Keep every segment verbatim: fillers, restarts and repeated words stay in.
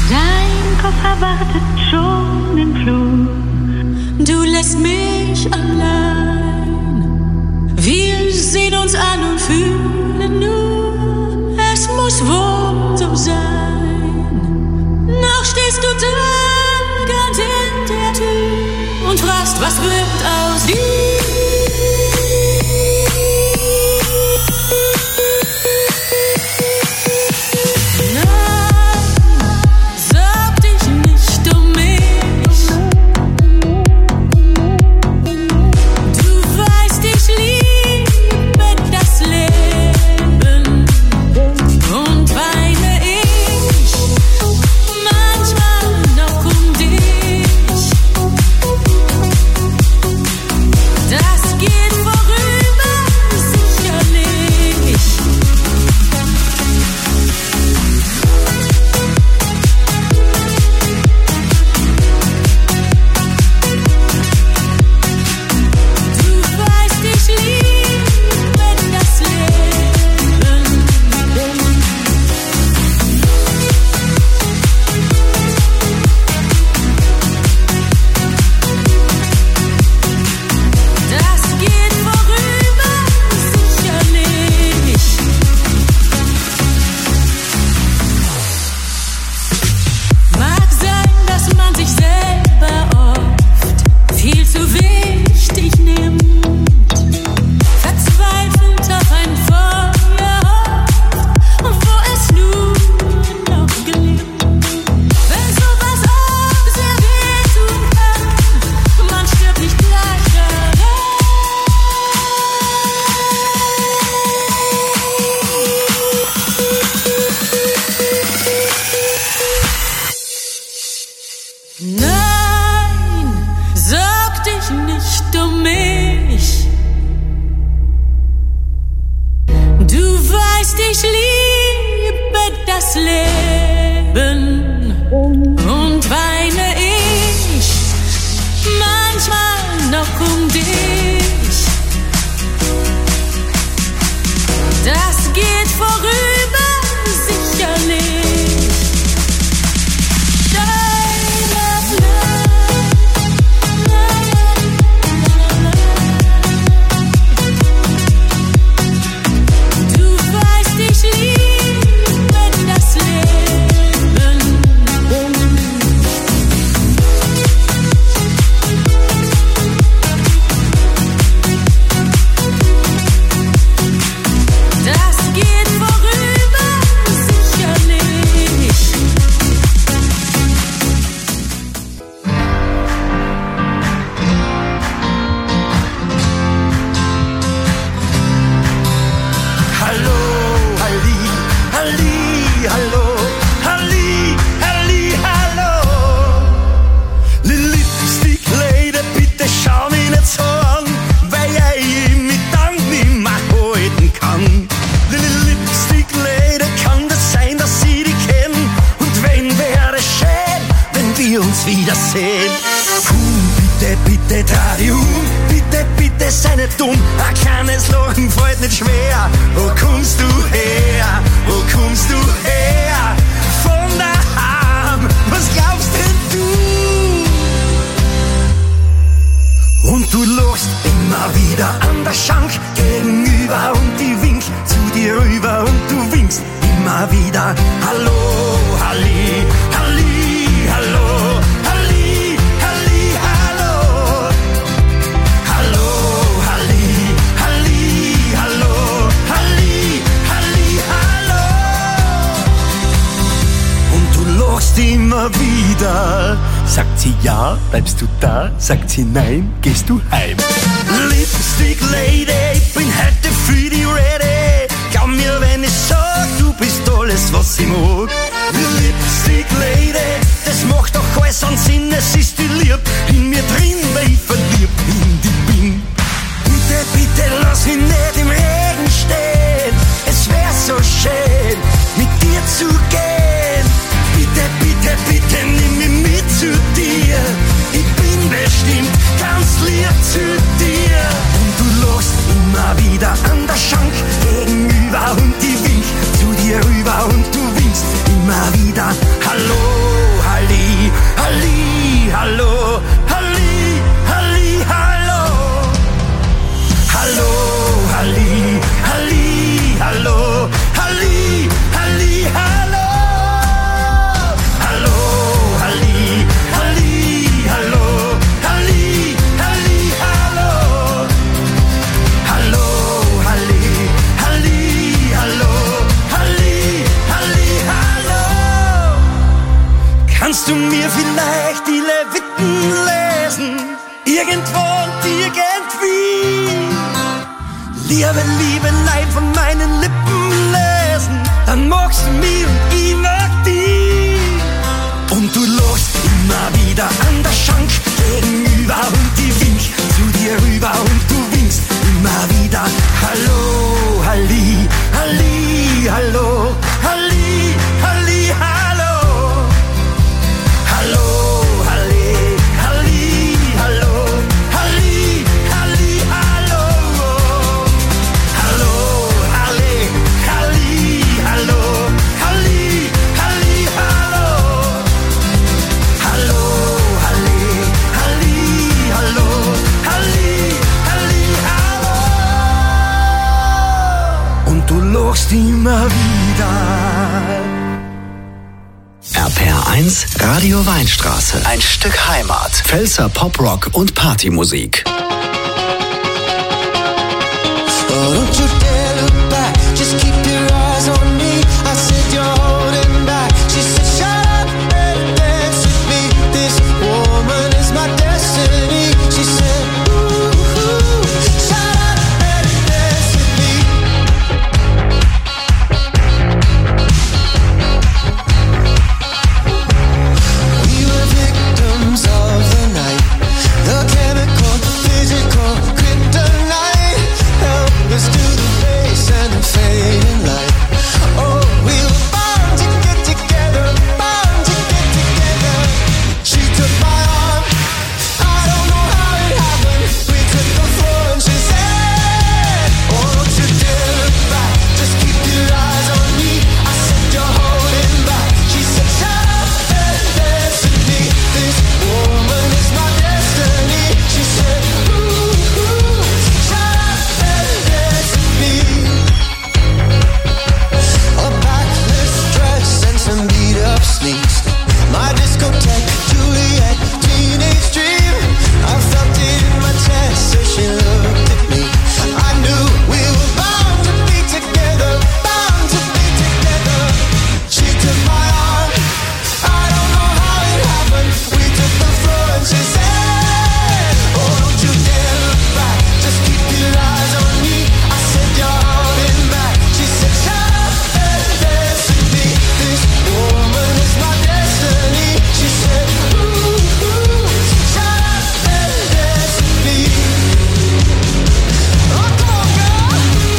Dein Koffer wartet schon im Flur. Du lässt mich allein. Wir sehen uns an und fühlen nur, es muss wohl so sein. Noch stehst du da, ganz in der Tür und fragst, was wird aus dir? Sagt sie ja, bleibst du da? Sagt sie nein, gehst du heim? Lipstick Lady, ich bin heute für die ready. Glaub mir, wenn ich sag, du bist alles, was ich mag. Lipstick Lady, das macht doch alles an Sinn. Es ist die Liebe in mir drin, weil ich verliebt in die bin. Bitte, bitte lass mich nicht im Regen stehen. Es wär so schön, mit dir zu gehen. Bitte, bitte, bitte nimm mich mit zu dir. Ich bin bestimmt ganz lieb zu dir. Und du lachst immer wieder an der Schank gegenüber und ich wink zu dir rüber und du winkst immer wieder Hallo. kannst du mir vielleicht die Leviten lesen, irgendwo und irgendwie. Liebe, Liebe, Leid von meinen Lippen lesen, dann magst du mich und ich mag dich. Und du lachst immer wieder an der Schank gegenüber und ich wink zu dir rüber und du winkst immer wieder. Hallo, Halli, Halli, hallo, Halli, Halli, hallo. Hallo, Halli, Halli, hallo, Halli, Halli, hallo. Hallo, Halli, Halli, hallo, Halli, Halli, hallo. Hallo, Halli, Halli, hallo, Halli, Halli, hallo. Und du lachst immer wieder. R P R eins Radio Weinstraße. Ein Stück Heimat. Pfälzer Poprock und Partymusik. Oh, don't you dare look back, just keep your eyes on me. I said you're holding back. She said shut up and dance with me. This woman is my destiny. She said ooh, ooh, shut up and dance with me. We were victims of the night, the chemical, physical, kryptonite. Help us to the base and the fading light. Oh, we were bound to get together, bound to get together. She took my arm, I don't know how it happened. We took the floor and she said, oh, don't you dare look back, just keep your eyes on me. I said you're holding back. She said shut up and dance with me. This woman is my destiny. She said ooh, ooh, shut up and dance with me. A backless dress and some beat up sneaks. My discotheque, Juliet, teenage dream. I felt it in my chest as she looked at me. I knew we were bound to be together, bound to be together. She took my arm, I don't know how it happened. We took the floor and she said, oh, don't you dare look back, just keep your eyes on me. I said you're holding back. She said shut up and dance with me. This woman is my destiny. She said ooh, ooh, shut up and dance with me. Oh, come on, girl.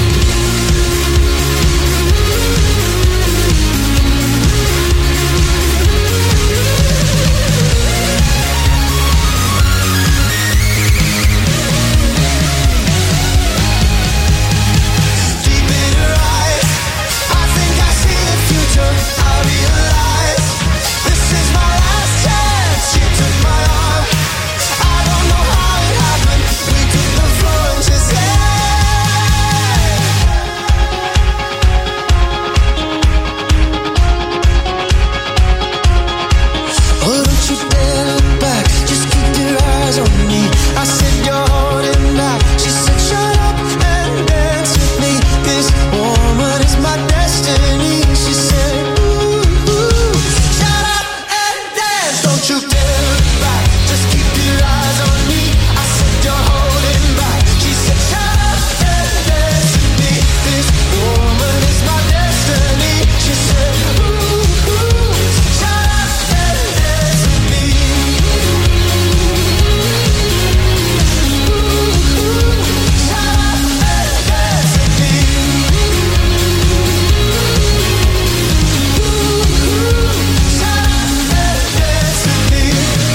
Deep in her eyes, I think I see the future. I realize this is my last chance. She took my arm, I don't know how it happened. We took the floor and she said, oh, don't you dare look back, just keep your eyes on me. I said you're holding back. She said shut up and dance with me. This woman is my destiny. She said ooh, ooh, shut up and dance. Don't you dare look back, just keep your eyes on me. I said you're holding back. She said shut up and dance with me. This woman is my destiny. She said ooh, ooh, shut up and dance with me. Ooh, ooh, shut up and dance with me. Ooh, ooh, shut up and dance with me.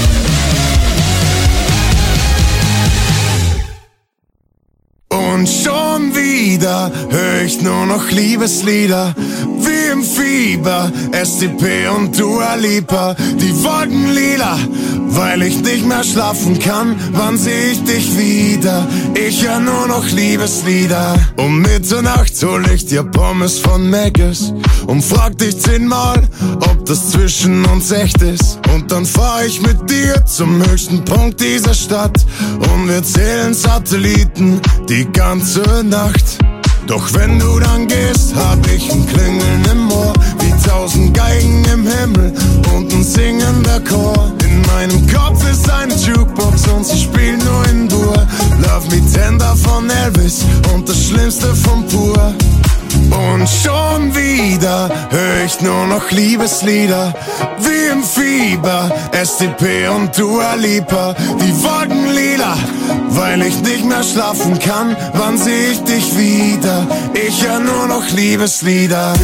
Und schon wieder hör ich nur noch Liebeslieder, wie im Fieber, S C P und Dua Lipa. Die Wolken lila, weil ich nicht mehr schlafen kann. Wann seh ich dich wieder? Ich hör nur noch Liebeslieder. Um Mitternacht hol ich dir Pommes von Mc's und frag dich zehnmal, ob das zwischen uns echt ist. Und dann fahr ich mit dir zum höchsten Punkt dieser Stadt und wir zählen Satelliten die ganze Nacht. Doch wenn du dann gehst, hab ich ein Klingeln im Ohr, wie tausend Geigen im Himmel und ein singender Chor. In meinem Kopf ist eine Jukebox und sie spielt nur in Dur. Love Me Tender von Elvis und das Schlimmste von Pur. Und schon wieder hör ich nur noch Liebeslieder, wie im Fieber, S T P und Dua Lipa. Die Wolken lila, weil ich nicht mehr schlafen kann. Wann seh ich dich wieder? Ich hör nur noch Liebeslieder.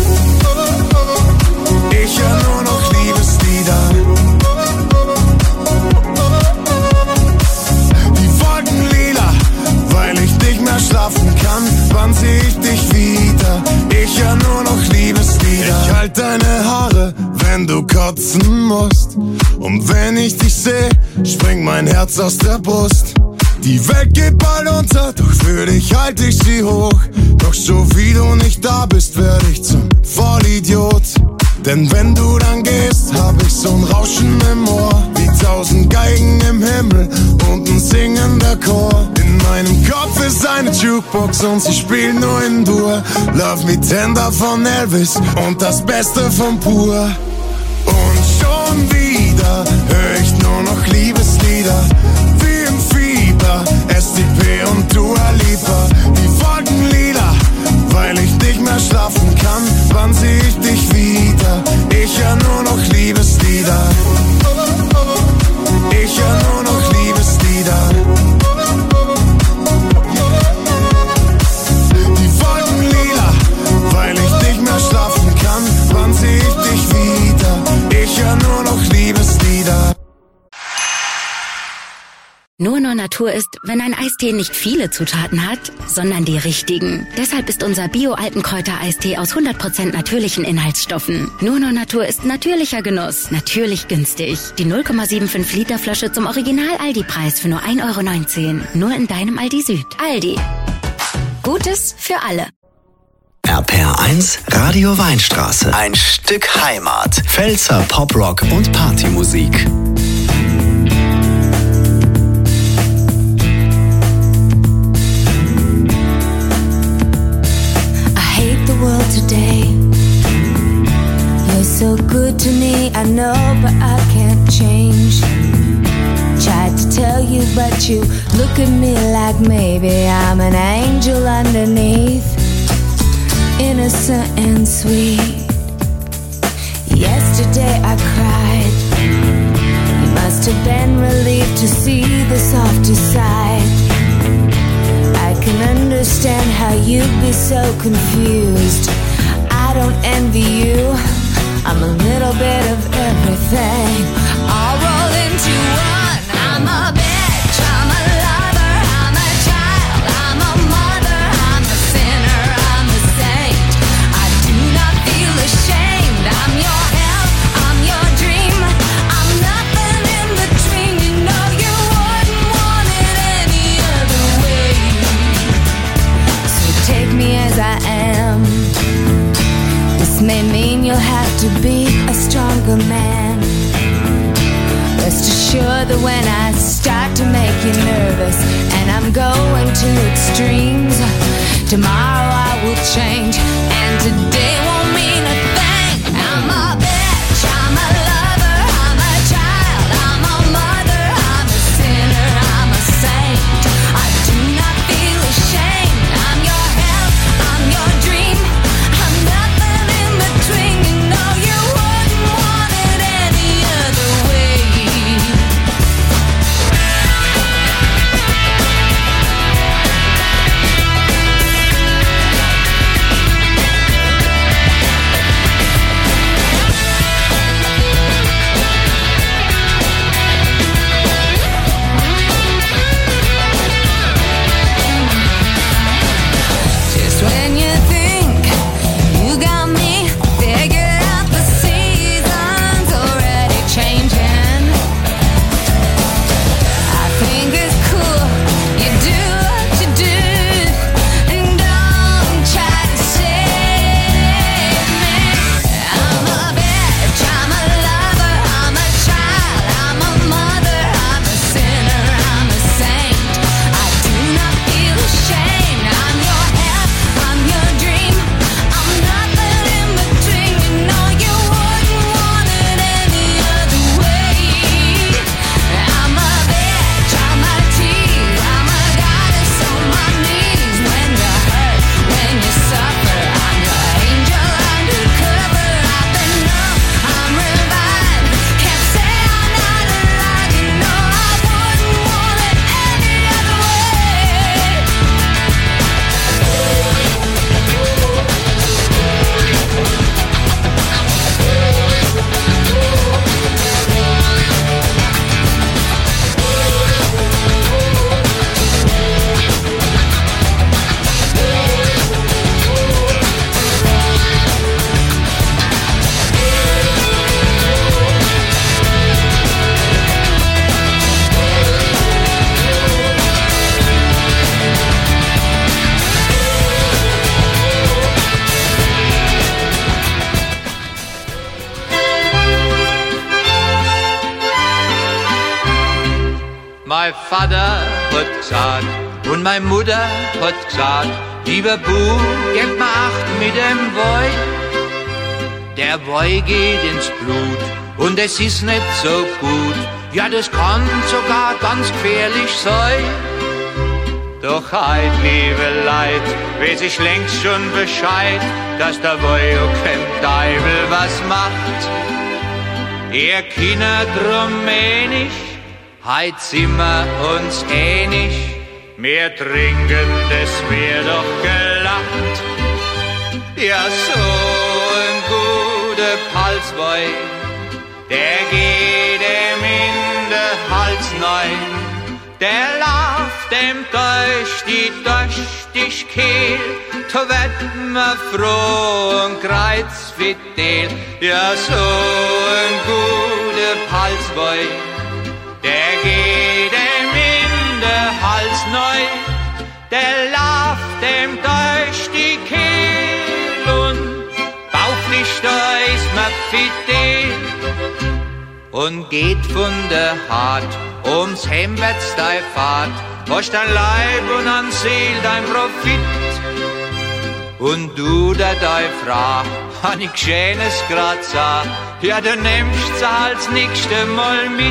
Ich hör nur noch Liebeslieder. Die Wolken lila, weil ich nicht mehr schlafen kann. Wann seh ich dich wieder? Ich hör nur noch Liebeslieder. Ich halt deine Haare, wenn du kotzen musst. Und wenn ich dich seh, springt mein Herz aus der Brust. Die Welt geht bald unter, doch für dich halt ich sie hoch. Doch so wie du nicht da bist, werd ich zum Vollidiot. Denn wenn du dann gehst, hab ich so'n Rauschen im Ohr, wie tausend Geigen im Himmel und ein singender Chor. In meinem Kopf ist eine Jukebox und sie spielt nur in Dur. Love Me Tender von Elvis und das Beste von Pur. Und schon wieder hör ich nur noch Liebeslieder, wie im Fieber, S T P und Dua Lipa. Die Wolken lila, weil ich nicht mehr schlafen kann. Wann seh ich dich wieder? Ich hör nur noch Liebeslieder. Ich hör nur noch Liebeslieder. Die Wolken lila, weil ich nicht mehr schlafen kann. Wann seh ich dich wieder? Ich hör nur noch Liebeslieder. Nur Nur Natur ist, wenn ein Eistee nicht viele Zutaten hat, sondern die richtigen. Deshalb ist unser Bio-Altenkräuter-Eistee aus hundert Prozent natürlichen Inhaltsstoffen. Nur Nur Natur ist natürlicher Genuss, natürlich günstig. Die null Komma fünfundsiebzig Liter Flasche zum Original-Aldi-Preis für nur ein Euro neunzehn. Nur in deinem Aldi Süd. Aldi. Gutes für alle. R P R eins Radio Weinstraße. Ein Stück Heimat. Pfälzer Poprock und Partymusik. World today. You're so good to me, I know, but I can't change. Tried to tell you, but you look at me like maybe I'm an angel underneath, innocent and sweet. Yesterday I cried. You must have been relieved to see the softer side. I can understand how you'd be so confused. I don't envy you. I'm a little bit of everything, all rolled into one. I'm a bitch, I'm a lover, I'm a child, I'm a mother, I'm a sinner, I'm a saint. I do not feel ashamed. I'm your help, I'm your dream. I'm nothing in between. You know you wouldn't want it any other way. Take me as I am. This may mean you'll have to be a stronger man. Rest assured that when I start to make you nervous and I'm going to extremes, tomorrow I will change and today won't mean a thing. I'm a bitch, I'm a lover, I'm a child, I'm a mother, I'm a sinner, I'm a saint. I do not feel ashamed. I'm your help, I'm your dream. I'm nothing in between. You know you wouldn't want it any other way. Mein Vater hat gesagt und meine Mutter hat gesagt, lieber Bub, gib mir acht mit dem Woi. Der Woi geht ins Blut und es ist nicht so gut. Ja, das kann sogar ganz gefährlich sein. Doch heut, liebe Leid, weiß ich längst schon Bescheid, dass der Woi auch kein Teufel was macht. Ihr Kinder drum ähnlich, heut sind wir uns ähnlich. Wir trinken, das wär doch gelacht. Ja, so ein guter Palswoi, der geht ihm in den Hals nein. Der lauft dem durch die, durch die Kehl, da wird man froh und kreuzfidel. Ja, so ein guter Palswoi, der geht ihm in den Hals neu, der lauft dem durch die Kehl und bauchlich da ist man fidel. Und geht von der Hart ums Hemwärts dein Fahrt, hast dein Leib und an Seel dein Profit. Und du, der dein Frau, han ich Schönes grad sah, ja, du nimmst sie als nächste Mal mit.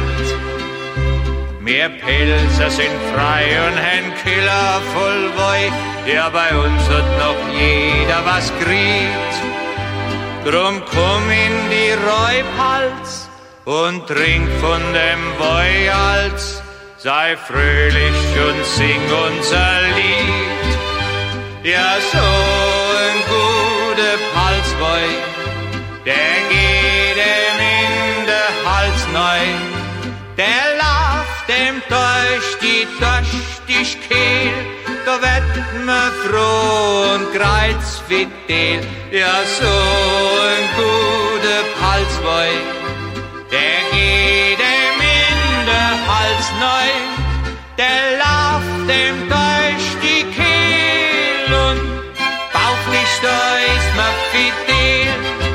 Wir Pelzer sind frei und ein Killer voll Woi, ja, bei uns hat noch jeder was kriegt. Drum komm in die Räubhals und trink von dem Woi als, sei fröhlich und sing unser Lied. Ja, so ein guter Palswoi, der geht ihm in den Hals neu, der lauft dem durch die, durch die Kehl, da wird man froh und kreuzfidel. Ja, so ein guter Palswoi, der geht ihm in den Hals neu, der lauft ihm durch die Kehl und bauchlich da ist man fidel.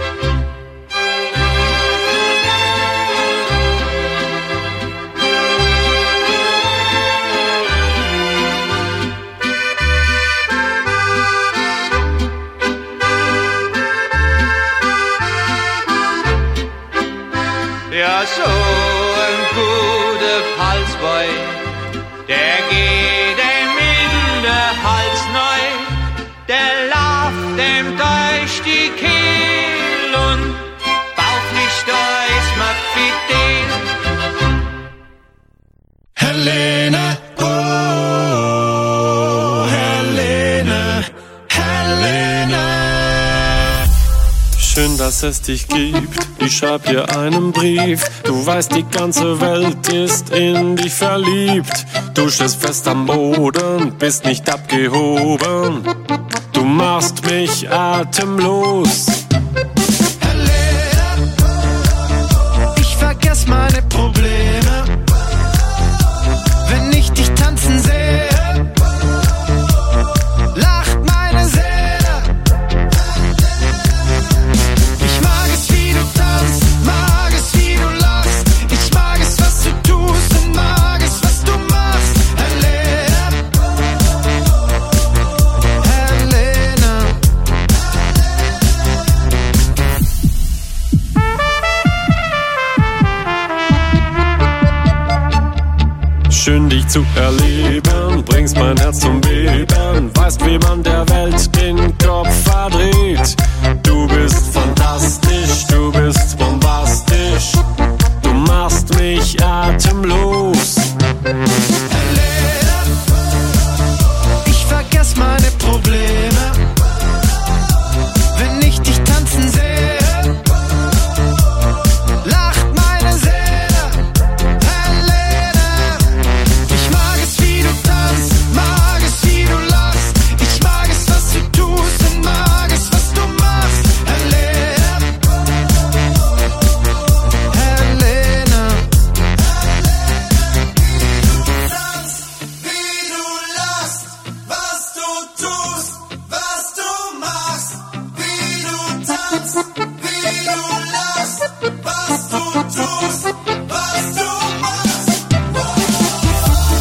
Ja, so ein guter Palswoi, der geht ihm in den Hals neu, der lauft ihm durch die Kehl und bauchlich da ist man fidel. Helene, oh, Helene, Helene. Schön, dass es dich gibt. Ich schreib dir einen Brief. Du weißt, die ganze Welt ist in dich verliebt. Du stehst fest am Boden, bist nicht abgehoben. Du machst mich atemlos. Helene, ich vergess meine Probleme, wenn ich dich tanzen sehe. Lacht meine Seele. Ich mag es, wie du tanzt, mag es, wie du lachst. Ich mag es, was du tust und mag es, was du machst. Helene, Helene. Schön, dich zu erleben, bringst mein Herz zum Beben. Weißt, wie man der Welt den Kopf verdreht. Du bist fantastisch, du bist bombastisch. Du machst mich atemlos. Helene, ich vergess meine Probleme, wenn ich dich tanzen sehe. Lacht meine Seele. Helene, ich mag es, wie du tanzt, mag es, wie du lachst. Ich mag es, was du tust und mag es, was du machst. Helene, Helene. Wie du lachst, was du tust, was du machst. Wie du tanzt, wie du lachst, was du tust, was du machst.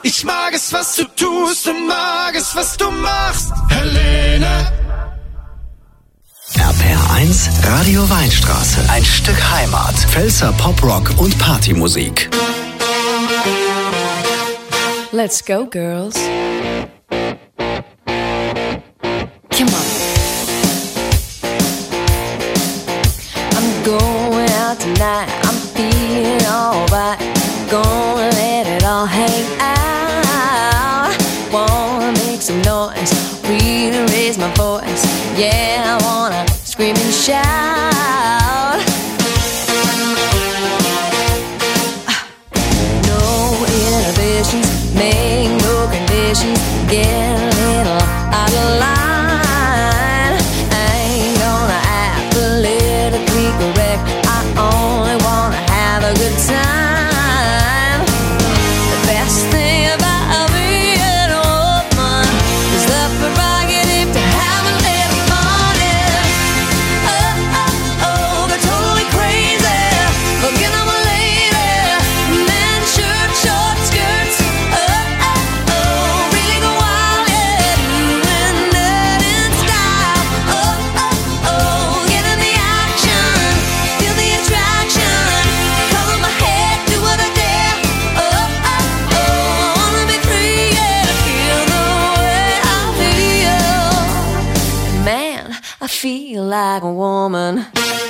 Ich mag es, was du tust und mag es, was du machst, Helene. R P R eins Radio Weinstraße. Ein Stück Heimat. Pfälzer Poprock und Partymusik. Let's go, girls. Come on. I'm going out tonight. I'm feeling alright. Gonna let it all hang out. Wanna make some noise. Really raise my voice. Yeah, I wanna scream and shout. No inhibitions. Make no conditions. Get a little out of line. I ain't gonna act politically correct. I only wanna have a good time. The best thing about being a woman is the prerogative to have a little fun. Yeah. Oh, oh, oh, they're totally crazy. Forget I'm a lady. Men, shirt, short skirts. Oh, oh, oh, really go wild, yeah. Doing that in style. Oh, oh, oh, get in the action. Feel the attraction. Color my head, do what I dare. Oh, oh, oh, I wanna be free, yeah. Feel the way I feel. Man, I feel like a woman.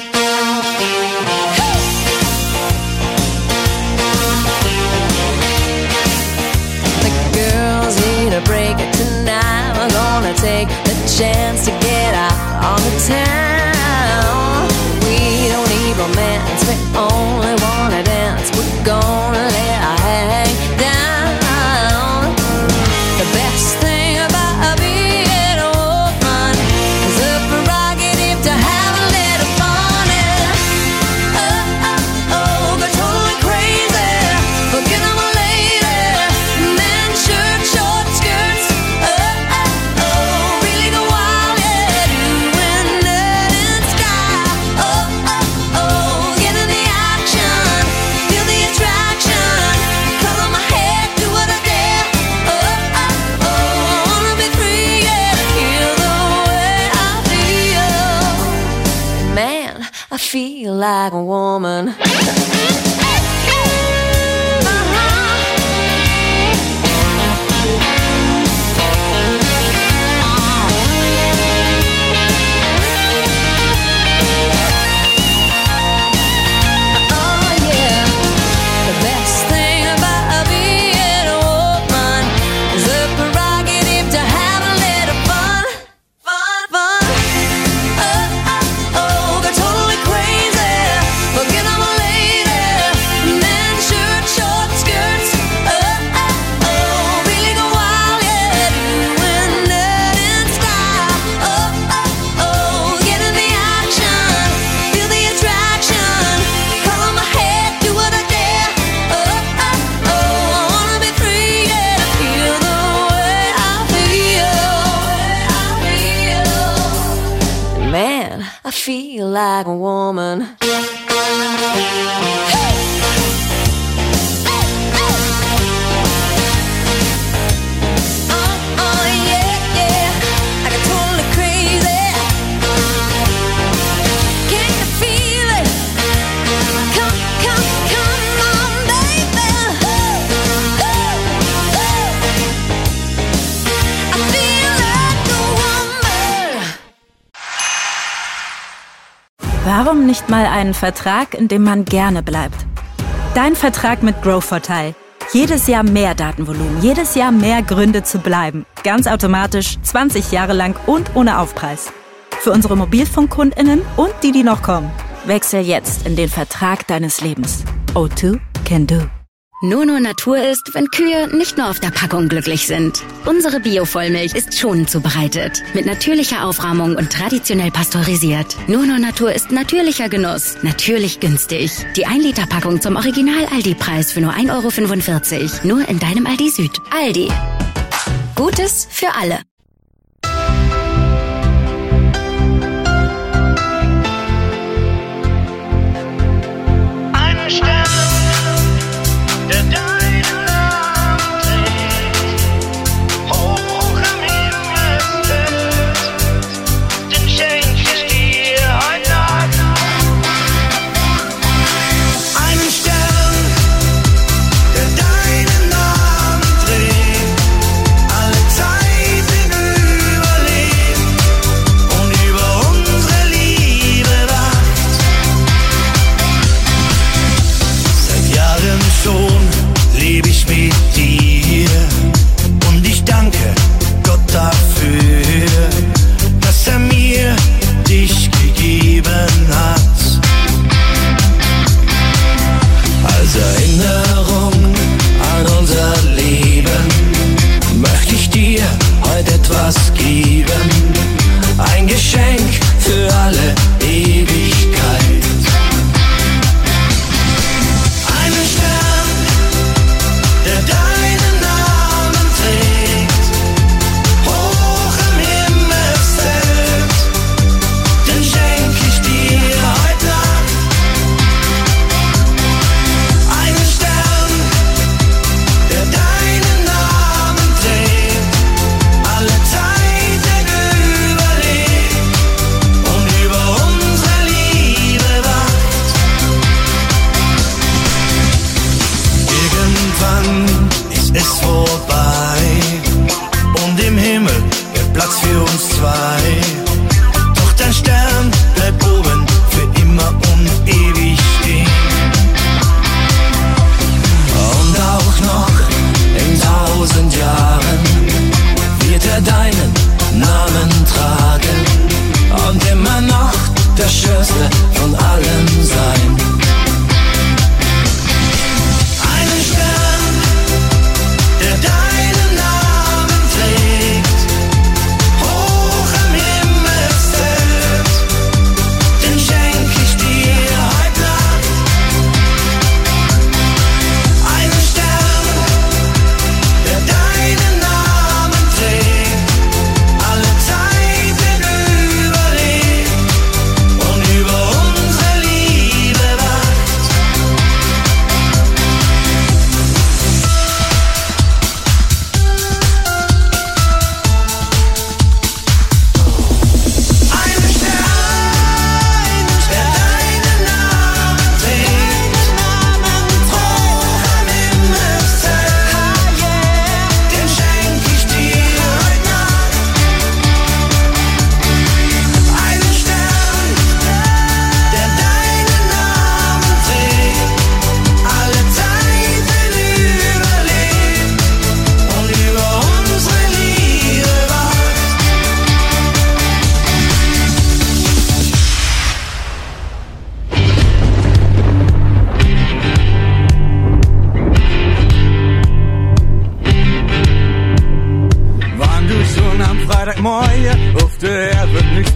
The girls need a break tonight. We're gonna take the chance to get out on the town. We don't need romance, we only wanna dance. We're gonna let our hang down. The best thing about being a woman is the prerogative to have a little fun. Yeah. Oh, oh, oh, they're totally crazy. Forget I'm a lady. Men, shirt, short skirts. Oh, oh, oh, really go wild, yeah. Doing that in style. Oh, oh, oh, get in the action. Feel the attraction. Color my head, do what I dare. Oh, oh, oh, I wanna be free, yeah. Feel the way I feel. Man, I feel like a woman. Oh yeah, the best thing about being a woman is the prerogative to have a little fun, fun, fun. Oh, oh, oh, they're totally crazy. Forget I'm a lady. Men, shirt, short skirts. Oh, oh, oh, really go wild, yeah. Doing that in style. Oh, oh, oh, get in the action. Feel the attraction. Color my head, do what I dare. Oh, oh, oh, I wanna be free, yeah. Feel the way I feel. Man, I feel like a woman. Oh, oh, yeah, yeah. I got totally crazy. Can you feel it? Come, come, come on, baby. I feel like a woman. Warum nicht mal einen Vertrag, in dem man gerne bleibt? Dein Vertrag mit Grow-Vorteil. Jedes Jahr mehr Datenvolumen, jedes Jahr mehr Gründe zu bleiben. Ganz automatisch, zwanzig Jahre lang und ohne Aufpreis. Für unsere MobilfunkkundInnen und die, die noch kommen. Wechsel jetzt in den Vertrag deines Lebens. O zwei can do. Nur nur Natur ist, wenn Kühe nicht nur auf der Packung glücklich sind. Unsere Bio-Vollmilch ist schonend zubereitet. Mit natürlicher Aufrahmung und traditionell pasteurisiert. Nur nur Natur ist natürlicher Genuss. Natürlich günstig. Die ein Liter Packung zum Original-Aldi-Preis für nur ein Euro fünfundvierzig. Nur in deinem Aldi Süd. Aldi. Gutes für alle. Ein Stern, der deinen Namen trägt.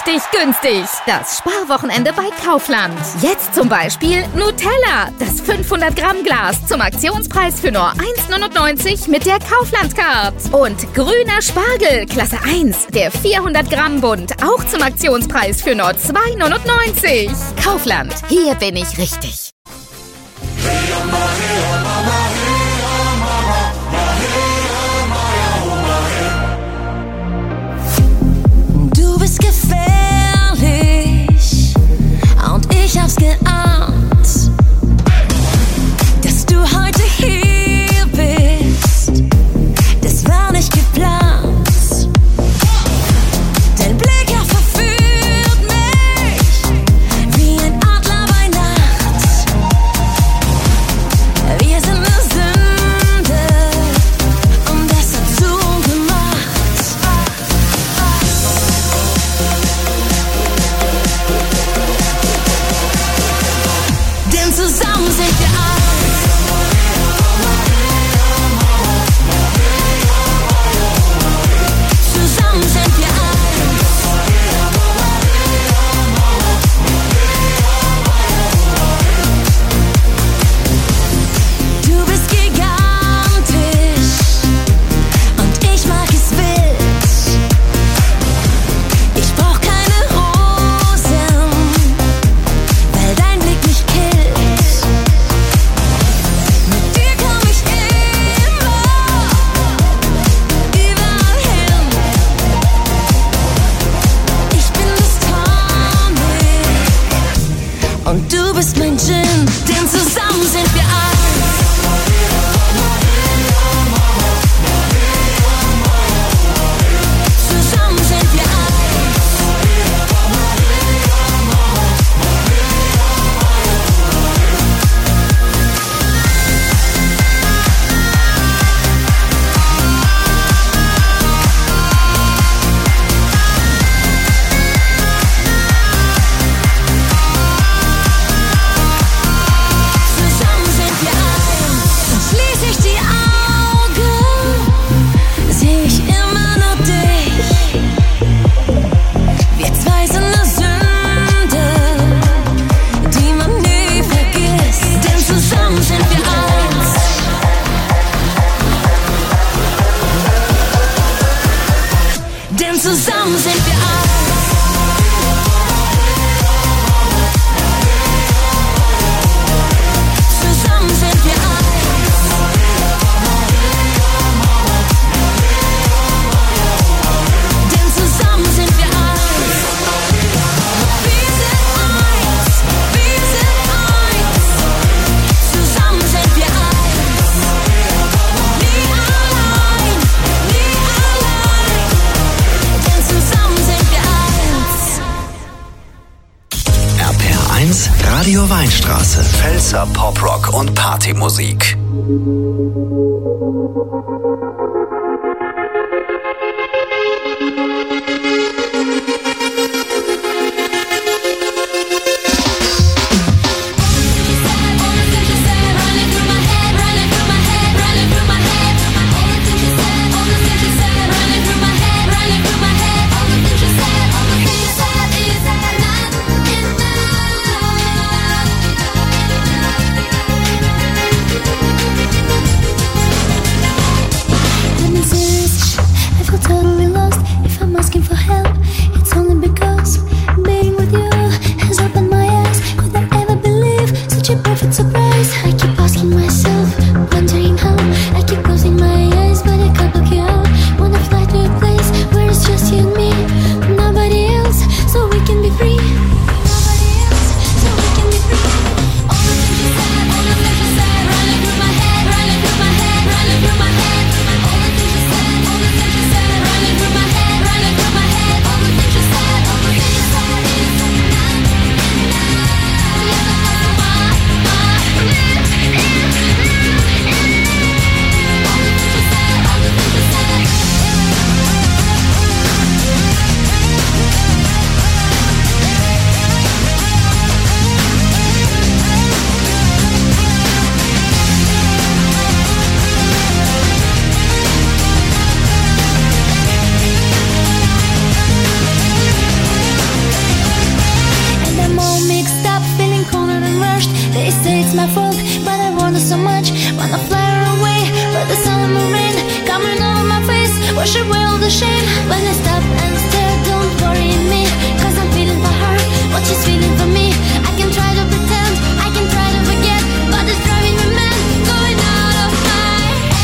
richtig günstig. Das Sparwochenende bei Kaufland. Jetzt zum Beispiel Nutella, das fünfhundert Gramm Glas zum Aktionspreis für nur eins neunundneunzig mit der Kaufland-Card. Und grüner Spargel, Klasse eins, der vierhundert Gramm Bund, auch zum Aktionspreis für nur zwei neunundneunzig. Kaufland, hier bin ich richtig. Du bist gefährlich und ich hab's geahnt, dass du heute hier bist. Das war nicht geplant. Dein Blick, er verführt mich wie ein Adler bei Nacht. Wir sind eine Sünde und deshalb zugemacht. Denn zusammen sind wir eins. Zusammen sind wir eins. Du bist gigantisch und ich mag es wild. Ich brauch keine Rosen, weil dein Blick mich killt. Mit dir komm ich immer überall hin. Ich bin das Tonic und du bist mein Gin, denn zusammen sind wir eins. Zusammen sind wir eins. Zusammen sind wir eins. Und schließ ich die Augen, seh ich immer nur dich. Wir zwei sind eine Sünde, die man nie vergisst. Denn zusammen sind wir eins. Denn zusammen sind wir eins. Zusammen sind wir eins. Denn zusammen sind wir eins. Wir sind eins. Wir sind eins. Zusammen sind wir eins. Nie allein, nie allein. Denn zusammen sind wir eins. R P R eins Radio Weinstraße. Pfälzer Poprock und Partymusik. Tonight wash away all the shame. When I stop and stare, don't worry me, cause I'm feeling for her what she's feeling for me. I can try to pretend, I can try to forget, but it's driving me mad, going out of my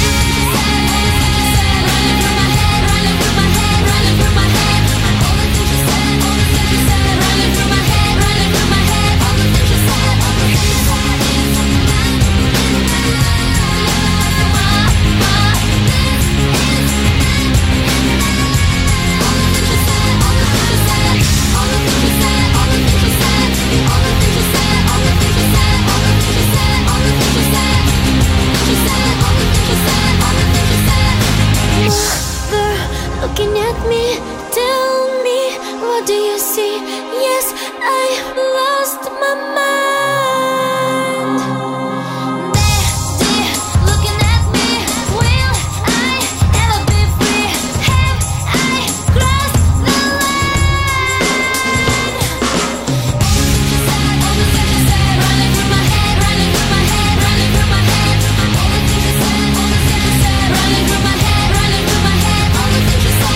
head. Running through my head, running through my head, running through my head. All the things you said, all the things you said, running through my head, running through my head. All the things you said, all the things you said. Looking at me, tell me, what do you see? Yes, I lost my mind. They're looking at me, will I ever be free? Have I crossed the line? All the things you said, running through my head, running through my head, running through my head. All the things you said, all the things you said, running through my head, running through my head. All the things you said.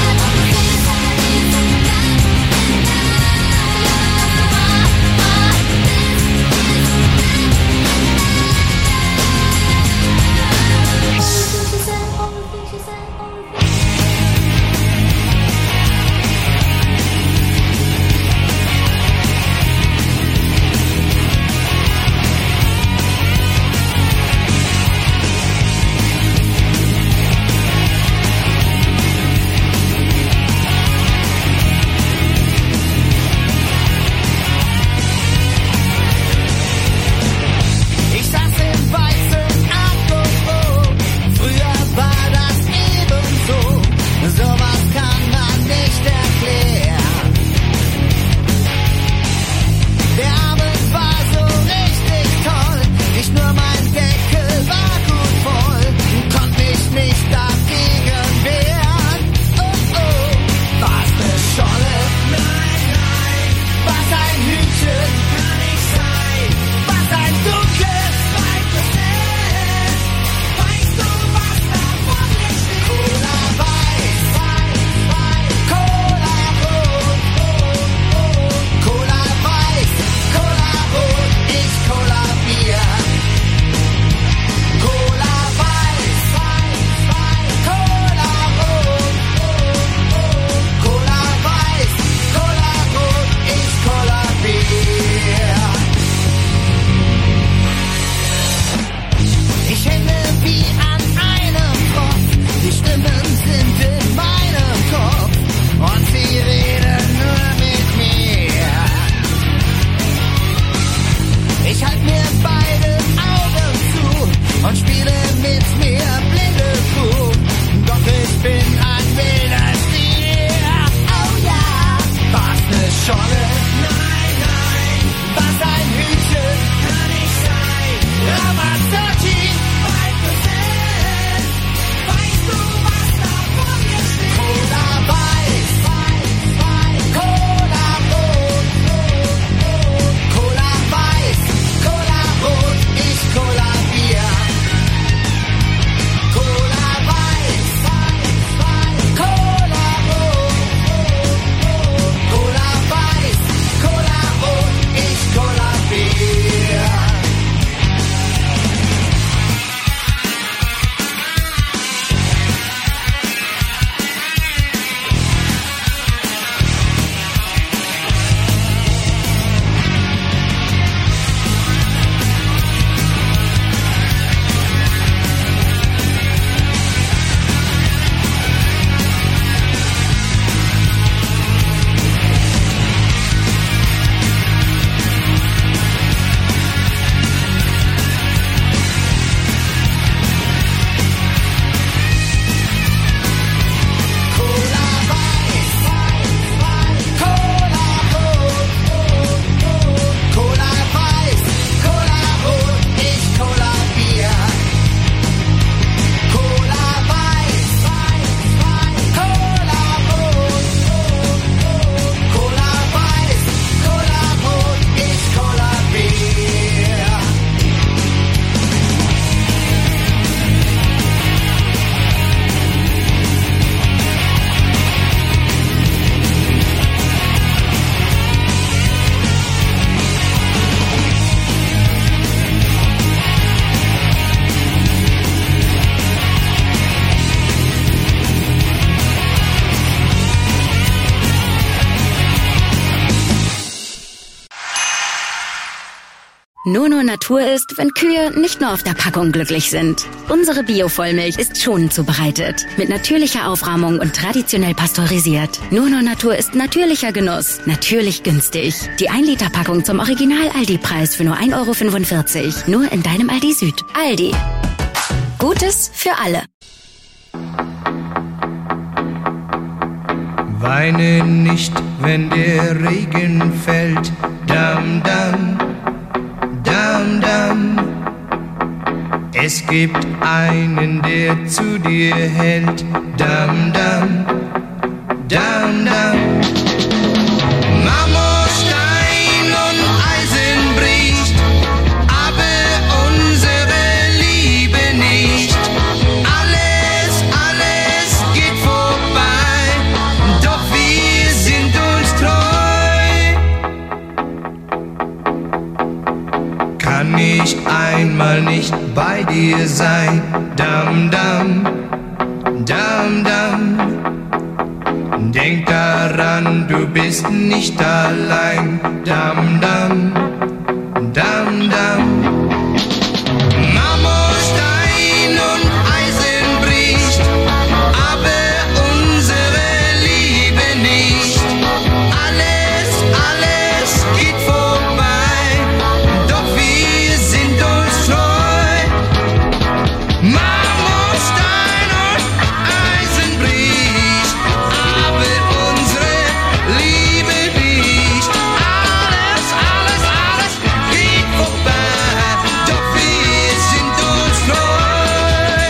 Nur nur Natur ist, wenn Kühe nicht nur auf der Packung glücklich sind. Unsere Bio-Vollmilch ist schonend zubereitet, mit natürlicher Aufrahmung und traditionell pasteurisiert. Nur nur Natur ist natürlicher Genuss, natürlich günstig. Die ein Liter Packung zum Original-Aldi-Preis für nur ein Euro fünfundvierzig. Nur in deinem Aldi Süd. Aldi. Gutes für alle. Weine nicht, wenn der Regen fällt. Dam, dam, dam, dam. Es gibt einen, der zu dir hält. Dam, dam, dam, dam. Marmorstein und Eisen bricht, aber unsere Liebe nicht. Alles, alles geht vorbei, doch wir sind uns treu. Kann ich einmal nicht bei dir sein? Dam, dam, dam, dam. Denk daran, du bist nicht allein. Dam, dam, dam, dam. Marmorstein und Eisen bricht, aber unsere Liebe nicht. Alles, alles geht vorbei, doch wir sind uns treu. Marmorstein und Eisen bricht, aber unsere Liebe nicht. Alles, alles, alles geht vorbei, doch wir sind uns treu.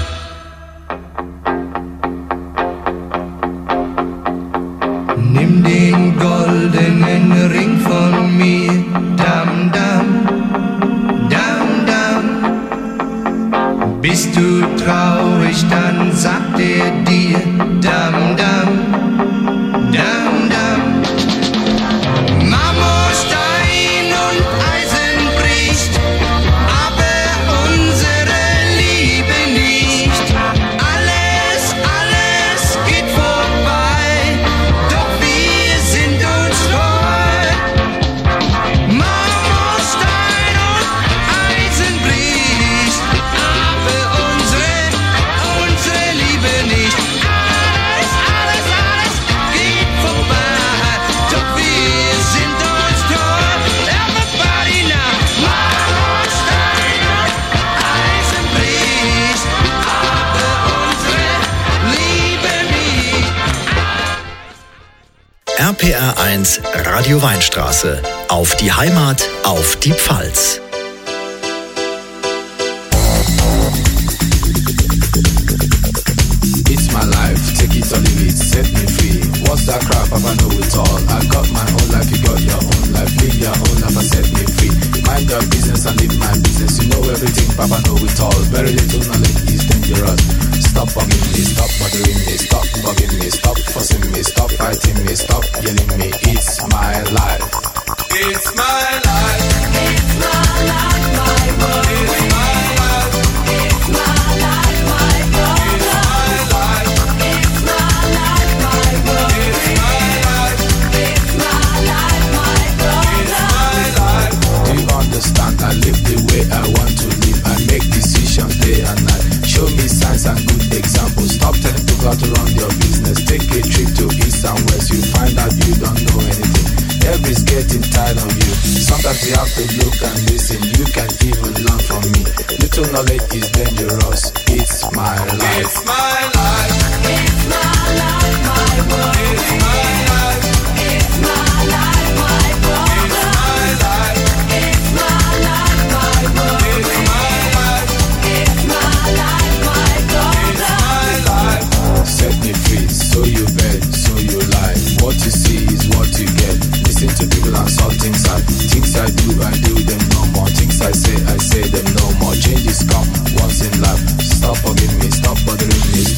Nimm den goldenen Ring von mir. Dam, dam, dam, dam. Bist du traurig, dann sagt er dir. Dam, dam, dam, dam. Marmorstein und Eisen bricht, aber unsere Liebe nicht. Alles, alles geht vorbei, doch wir sind uns treu. Marmorstein und Eisen bricht, aber unsere, unsere Liebe nicht. Alles, alles, alles geht vorbei, doch wir sind uns treu. Everybody now. Marmorstein und Eisen bricht, aber unsere Liebe nicht. R P R eins Radio Weinstraße. Auf die Heimat, auf die Pfalz. It's my life, take it or leave it, set me free. What's that crap? I know it all. I got my own life, you got your own life. Live your own life and set me free. Mind your business and live my business. You know everything, Papa know it all. Very little knowledge is dangerous. Stop bugging me, stop bothering me, stop bugging me, stop fussing me, stop fighting me, stop yelling me. It's my life. It's my life. It's my life, my world. It's my life. It's my life, my world. It's my life. It's my life, my world. It's my life. It's my life, my world. It's my life. Do you understand? I live the way I want to live. I make decisions day and night. Show me signs and good examples. Stop telling people how to run your business. Take a trip to east and west. You find out you don't know anything. Everybody's getting tired of you. Sometimes you have to look and listen. You can even learn from me. Little knowledge is dangerous. It's my life. It's my life. It's my life, my world. It's my life. It's my life, my world. It's my life. It's my life, my world. It's my life. It's my life, my world. It's my life. Set me free, so you bet, so you lie. What you see is what you get. Listen to people and saw things I Things I do, I do them no more. Things I say, I say them no more. Changes come once in life. Stop forgiving me, stop bothering me.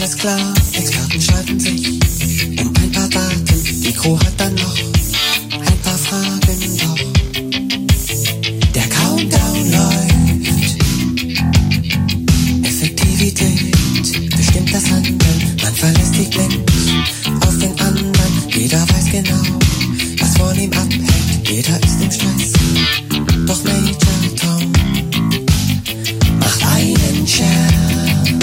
alles klar, Experten streiten sich um ein paar Daten. Die Crew hat dann noch ein paar Fragen, doch der Countdown läuft. Effektivität bestimmt das Handeln. Man verlässt sich blind auf den anderen. Jeder weiß genau, was von ihm abhängt. Jeder ist im Stress, doch Major Tom macht einen Scherz.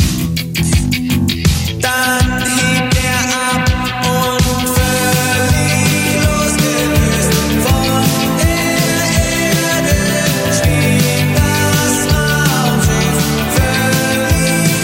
Dann hebt er ab und völlig losgelöst von der Erde schwebt das Raumschiff völlig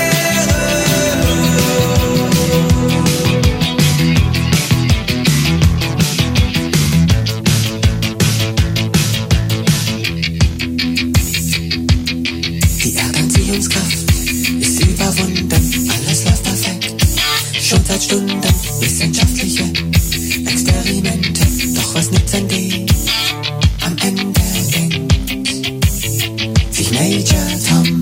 schwerelos. Die Erdanziehungskraft ist überwunden, alles läuft perfekt, schon seit Stunden. Wissenschaftliche Experimente, doch was nützen die? Am Ende denkt sich Major Tom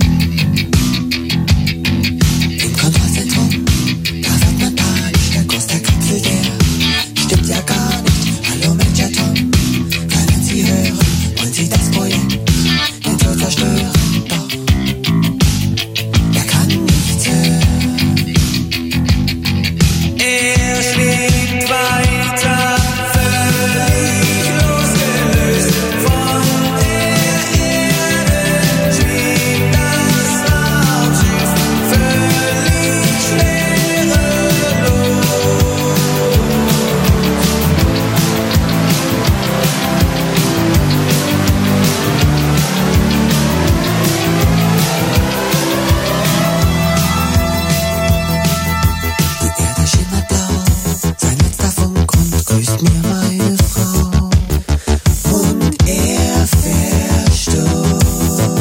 im Kontrollzentrum. Da wird man panisch, der Kurs der Kapsel, der stimmt ja gar nicht. Hallo Major Tom, können Sie hören? Wollen Sie das Projekt den Tod zerstören? Doch er kann nichts hören. Er schwebt weiter, völlig losgelöst von der Erde schwebt das Raumschiff völlig schwerelos. Die Erde schimmert blau, sein letzter Funkgrund grüßt mir meine Frau. Und er verstummt.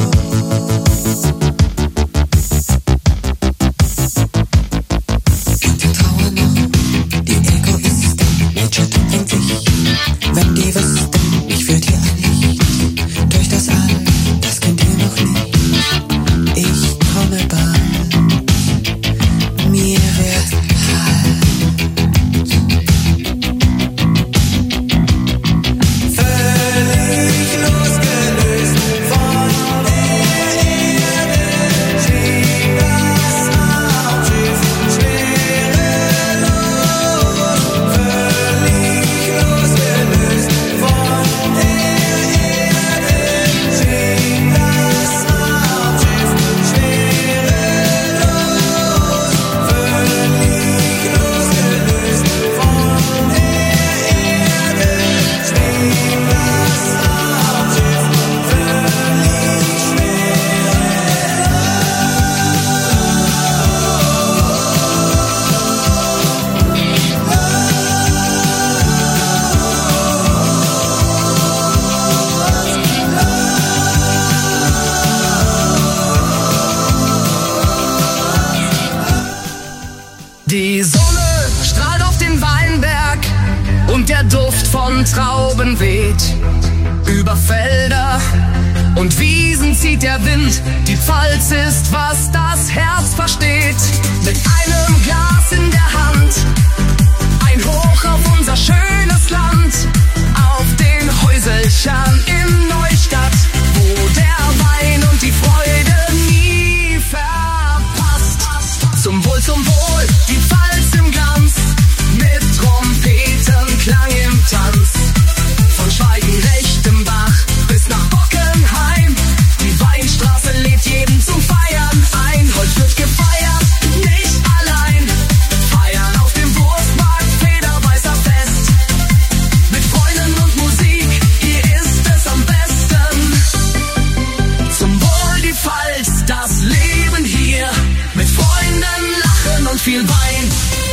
Und wir trauern noch, die Egoisten. Major Tom denkt sich, wenn die wüssten, mich führt hier ein Licht durch das All, das kennt ihr noch nicht. Ich komme bald, mir wird halt. Völlig losgelöst von der Erde schwebt das Raumschiff schwerelos. Völlig losgelöst von der Erde schwebt das Raumschiff schwerelos. Völlig losgelöst von der Erde schwebt das Raumschiff Die Sonne strahlt auf den Weinberg und der Duft von Trauben weht. Über Felder und Wiesen zieht der Wind. Die Pfalz ist, was das Herz versteht. Mit einem Glas in der Hand, ein Hoch auf unser schönes Land. Auf den Häuselchern in Neustadt, wo der Wein und die Freude nie verpasst. Zum Wohl, zum Wohl, die Pfalz im Glanz, mit Trompetenklang im Tanz. Von Schweigen-Rechtenbach bis nach Bockenheim, die Weinstraße lädt jeden zum Feiern ein. Heute wird gefeiert, nicht allein. Feiern auf dem Wurstmarkt, Federweißer Fest. Mit Freunden und Musik, hier ist es am besten. Zum Wohl die Pfalz, das Leben hier. Mit Freunden, Lachen und viel Wein.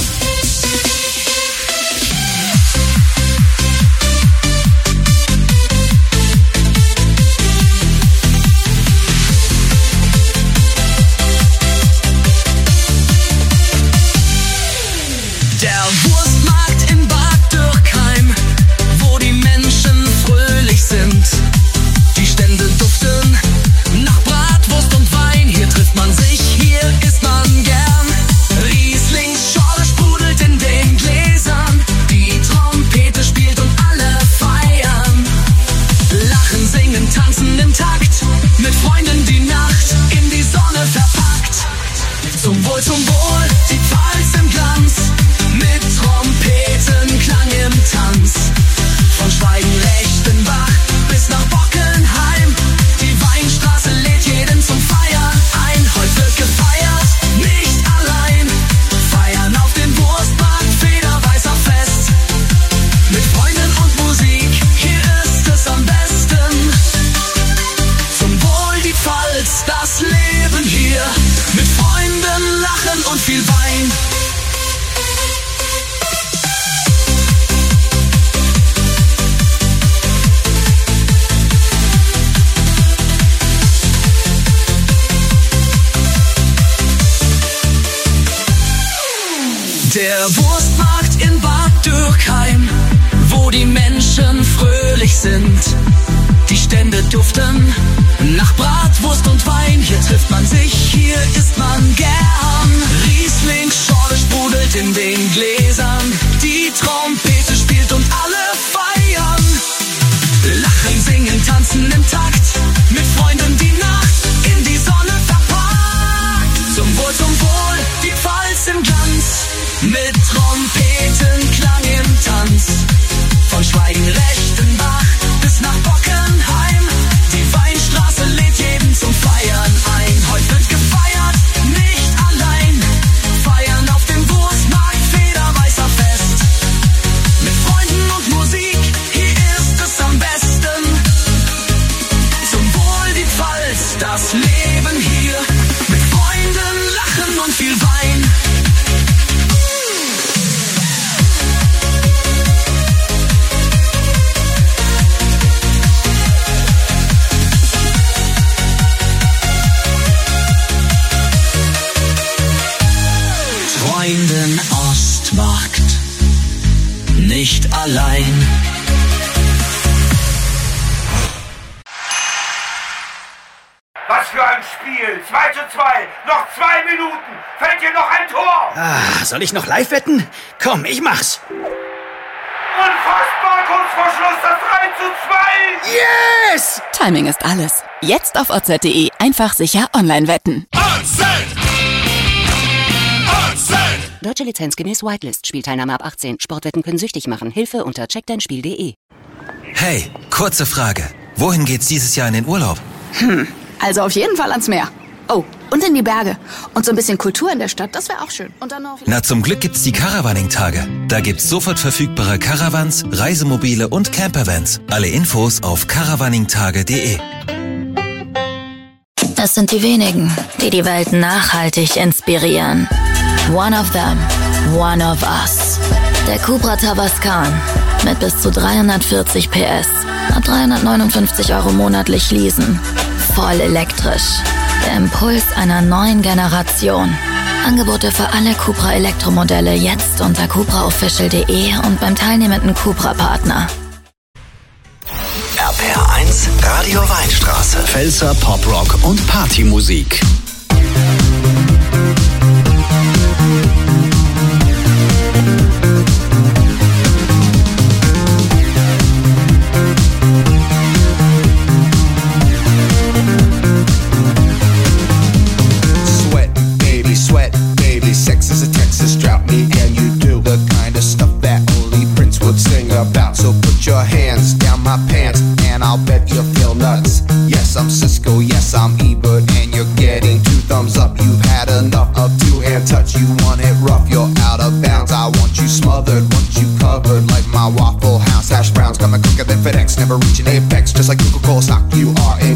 Der Wurstmarkt in Bad Dürkheim, wo die Menschen fröhlich sind. Die Stände duften nach Bratwurst und Wein. Hier trifft man sich, hier isst man gern. Zum Wohl, zum Wohl, die Pfalz im Glanz, mit Trompetenklang im Tanz. Von Schweigen-Rechtenbach bis nach Bockenheim, die Weinstraße lädt jeden zum Feiern ein. Heute wird gefeiert, nicht allein, feiern auf dem Wurstmarkt, Federweißer Fest. Mit Freunden und Musik, hier ist es am besten. Zum Wohl die Pfalz, das Leben hier, mit Freunden, Lachen und viel Wein. Der Wurstmarkt in Bad Dürkheim, wo die Menschen fröhlich sind. Die Stände duften nach Bratwurst und Wein. Hier trifft man sich, hier isst man gern. Riesling, Schorle sprudelt in den Gläsern. Die Trompete spielt und alle feiern. Lachen, singen, tanzen im Takt. Mit Freunden die Nacht in die Sonne verpackt. Zum Wohl, zum Wohl, die Pfalz im Glanz. Mit Trompetenklang im Tanz. Von Schweigen-Rechtenbach bis nach Bockenheim. Die Weinstraße lädt jeden zum Feiern ein. Heute wird gefeiert, nicht allein. Feiern auf dem Wurstmarkt, Federweißer Fest. Mit Freunden und Musik, hier ist es am besten. Zum Wohl die Pfalz, das Leben hier. Mit Freunden, Lachen und viel Wein. Freunden Ostmarkt, nicht allein. Was für ein Spiel! zwei zu zwei, noch zwei Minuten! Fällt dir noch ein Tor? Ah, soll ich noch live wetten? Komm, ich mach's. Unfassbar, kurz vor Schluss das drei zu zwei! Yes! Timing ist alles. Jetzt auf O Z punkt de einfach sicher online wetten. Deutsche Lizenz gemäß Whitelist. Spielteilnahme ab achtzehn. Sportwetten können süchtig machen. Hilfe unter check dein spiel punkt de. Hey, kurze Frage. Wohin geht's dieses Jahr in den Urlaub? Hm, also auf jeden Fall ans Meer. Oh, und in die Berge. Und so ein bisschen Kultur in der Stadt, das wäre auch schön. Und dann noch... Na, zum Glück gibt's die Caravaning-Tage. Da gibt's sofort verfügbare Caravans, Reisemobile und Campervans. Alle Infos auf caravaning-tage punkt de. Es sind die wenigen, die die Welt nachhaltig inspirieren. One of them, one of us. Der Cupra Tavascan mit bis zu dreihundertvierzig P S. Ab dreihundertneunundfünfzig Euro monatlich leasen. Voll elektrisch. Der Impuls einer neuen Generation. Angebote für alle Cupra Elektromodelle jetzt unter cupra official punkt de und beim teilnehmenden Cupra-Partner. R P R eins Radio Weinstraße. Pfälzer Poprock und Partymusik. Sweat, baby, sweat, baby. Sex is a Texas drought. Me and you do the kind of stuff that only Prince would sing about. So put your hands down my pants and I'll bet you feel nuts. Yes, I'm Cisco, yes, I'm Ebert, and you're getting two thumbs up. You've had enough of two-hand touch. You want it rough, you're out of bounds. I want you smothered, want you covered like my Waffle House hash browns. Coming quicker than FedEx, never reaching apex. Just like Coca-Cola stock, you are